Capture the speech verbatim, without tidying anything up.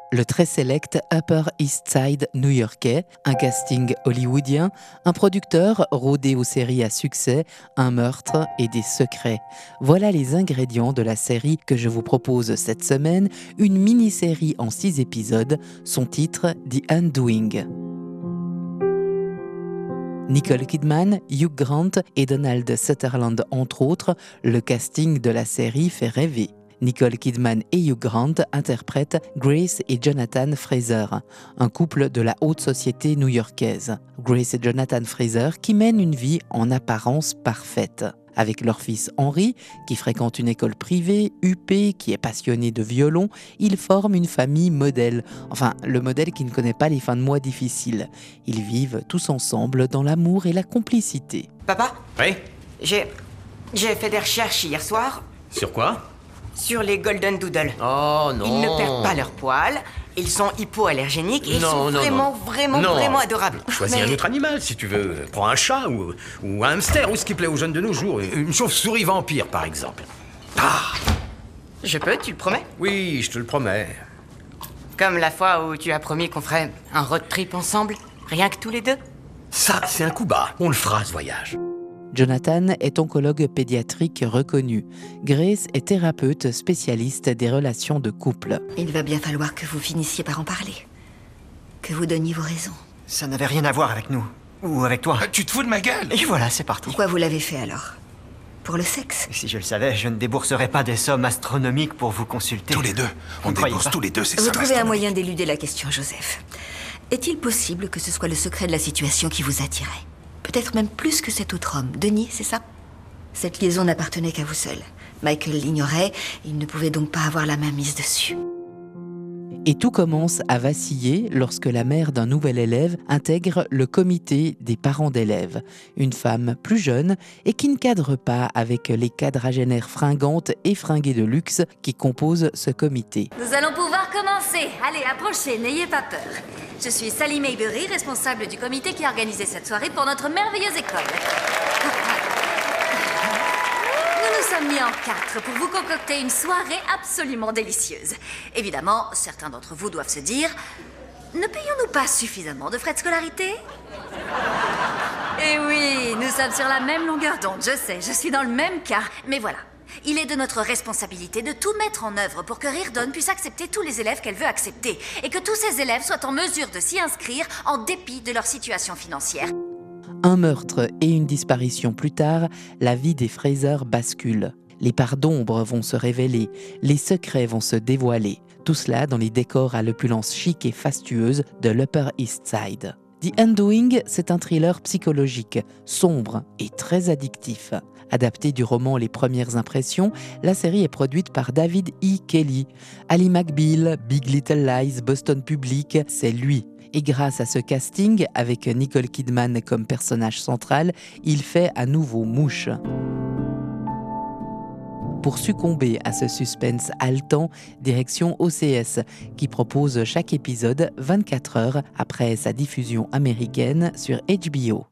Le très select Upper East Side new-yorkais, un casting hollywoodien, un producteur rodé aux séries à succès, un meurtre et des secrets. Voilà les ingrédients de la série que je vous propose cette semaine, une mini-série en six épisodes, son titre The Undoing. Nicole Kidman, Hugh Grant et Donald Sutherland entre autres, le casting de la série fait rêver. Nicole Kidman et Hugh Grant interprètent Grace et Jonathan Fraser, un couple de la haute société new-yorkaise. Grace et Jonathan Fraser qui mènent une vie en apparence parfaite. Avec leur fils Henry, qui fréquente une école privée, huppé, qui est passionné de violon, ils forment une famille modèle. Enfin, le modèle qui ne connaît pas les fins de mois difficiles. Ils vivent tous ensemble dans l'amour et la complicité. Papa ? Oui ? J'ai... j'ai fait des recherches hier soir Sur quoi ? sur les Golden Doodle. Oh non. Ils ne perdent pas leurs poils, ils sont hypoallergéniques et ils Non, sont non, vraiment, non. vraiment, Non. vraiment adorables. Choisis Mais- un autre animal si tu veux. Prends un chat ou, ou un hamster ou ce qui plaît aux jeunes de nos jours. Une chauve-souris vampire par exemple. Ah Je peux, tu le promets ? oui, je te le promets. Comme la fois où tu as promis qu'on ferait un road trip ensemble, rien que tous les deux. Ça, c'est un coup bas. On le fera ce voyage. Jonathan est oncologue pédiatrique reconnu. Grace est thérapeute spécialiste des relations de couple. Il va bien falloir que vous finissiez par en parler. Que vous donniez vos raisons. Ça n'avait rien à voir avec nous. Ou avec toi. Tu te fous de ma gueule? Et voilà, c'est parti. Pourquoi vous l'avez fait alors? Pour le sexe? Si je le savais, je ne débourserais pas des sommes astronomiques pour vous consulter. Tous les deux. On Vous croyez débourse pas tous les deux, c'est Vous ça. trouvez un l'astronomie. moyen d'éluder la question, Joseph. Est-il possible que ce soit le secret de la situation qui vous attirait? Peut-être même plus que cet autre homme. Denis, c'est ça? Cette liaison n'appartenait qu'à vous seul. Michael l'ignorait, il ne pouvait donc pas avoir la main mise dessus. Et tout commence à vaciller lorsque la mère d'un nouvel élève intègre le comité des parents d'élèves. Une femme plus jeune et qui ne cadre pas avec les quadragénaires fringantes et fringuées de luxe qui composent ce comité. Nous allons pouvoir commencer. Allez, approchez, n'ayez pas peur. Je suis Sally Maybury, responsable du comité qui a organisé cette soirée pour notre merveilleuse école. Nous nous sommes mis en quatre pour vous concocter une soirée absolument délicieuse. Évidemment, certains d'entre vous doivent se dire... Ne payons-nous pas suffisamment de frais de scolarité? Eh oui, nous sommes sur la même longueur d'onde, je sais, je suis dans le même cas. Mais voilà, il est de notre responsabilité de tout mettre en œuvre pour que Reardon puisse accepter tous les élèves qu'elle veut accepter et que tous ces élèves soient en mesure de s'y inscrire en dépit de leur situation financière. Un meurtre et une disparition plus tard, la vie des Fraser bascule. Les parts d'ombre vont se révéler, les secrets vont se dévoiler. Tout cela dans les décors à l'opulence chic et fastueuse de l'Upper East Side. The Undoing, c'est un thriller psychologique, sombre et très addictif. Adapté du roman Les Premières Impressions, la série est produite par David E. Kelly. Ali McBeal, Big Little Lies, Boston Public, c'est lui. Et grâce à ce casting, avec Nicole Kidman comme personnage central, il fait à nouveau mouche. Pour succomber à ce suspense haletant, direction O C S, qui propose chaque épisode vingt-quatre heures après sa diffusion américaine sur H B O.